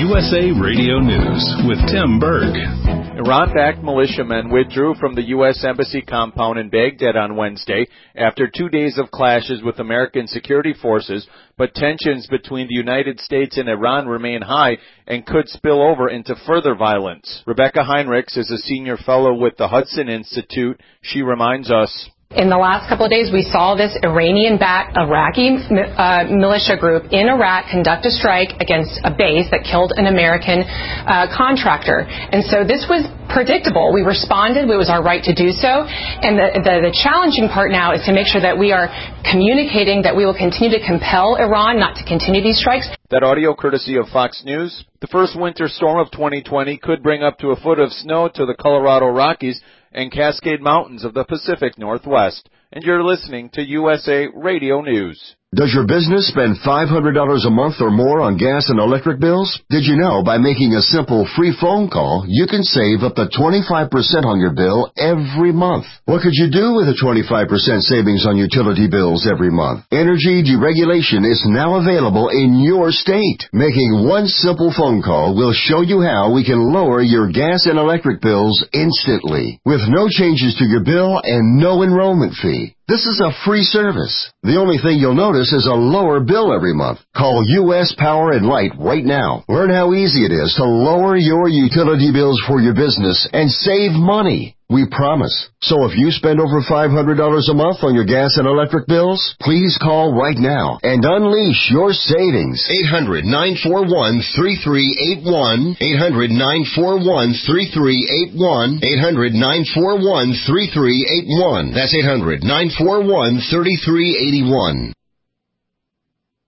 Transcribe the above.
USA Radio News with Tim Berg. Iran-backed militiamen withdrew from the U.S. Embassy compound in Baghdad on Wednesday after 2 days of clashes with American security forces, but tensions between the United States and Iran remain high and could spill over into further violence. Rebecca Heinrichs is a senior fellow with the Hudson Institute. She reminds us, in the last couple of days, we saw this Iranian-backed Iraqi militia group in Iraq conduct a strike against a base that killed an American contractor. And so this was predictable. We responded. It was our right to do so. And the challenging part now is to make sure that we are communicating that we will continue to compel Iran not to continue these strikes. That audio courtesy of Fox News. The first winter storm of 2020 could bring up to a foot of snow to the Colorado Rockies and Cascade Mountains of the Pacific Northwest. And you're listening to USA Radio News. Does your business spend $500 a month or more on gas and electric bills? Did you know by making a simple free phone call, you can save up to 25% on your bill every month? What could you do with a 25% savings on utility bills every month? Energy deregulation is now available in your state. Making one simple phone call will show you how we can lower your gas and electric bills instantly, with no changes to your bill and no enrollment fee. This is a free service. The only thing you'll notice is a lower bill every month. Call U.S. Power and Light right now. Learn how easy it is to lower your utility bills for your business and save money. We promise. So if you spend over $500 a month on your gas and electric bills, please call right now and unleash your savings. 800-941-3381. 800-941-3381. 800-941-3381. That's 800-941-3381.